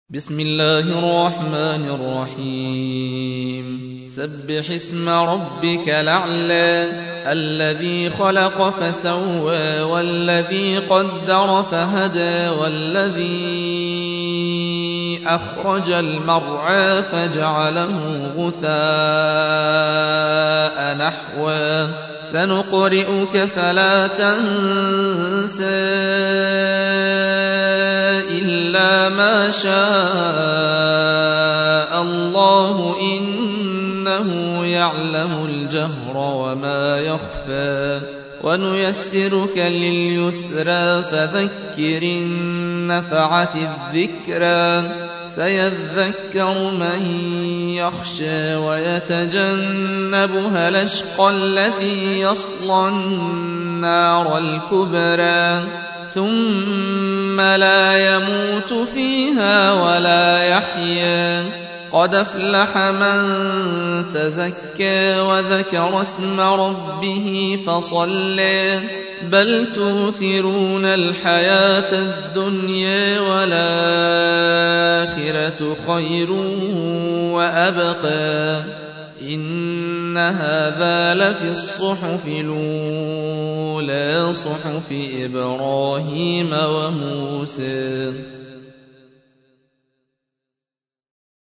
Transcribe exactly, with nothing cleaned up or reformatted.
بسم الله الرحمن الرحيم سبح اسم ربك الأعلى الذي خلق فسوى والذي قدر فهدى والذي أخرج المرعى فجعله غثاء نحوا سنقرئك فلا تنسى إلا ما شاء الله إنه يعلم الجهر وما يخفى ونيسرك لليسرى فذكر إن نفعت الذكرى سيذكر من يخشى ويتجنبها الأشقى الذي يصلى النار الكبرى ثم لا يموت فيها ولا يحيا قد أفلح من تزكى وذكر اسم ربه فصلى بل تؤثرون الحياة الدنيا والآخرة خير وأبقى إن هذا لفي الصحف الأولى صحف إبراهيم وموسى.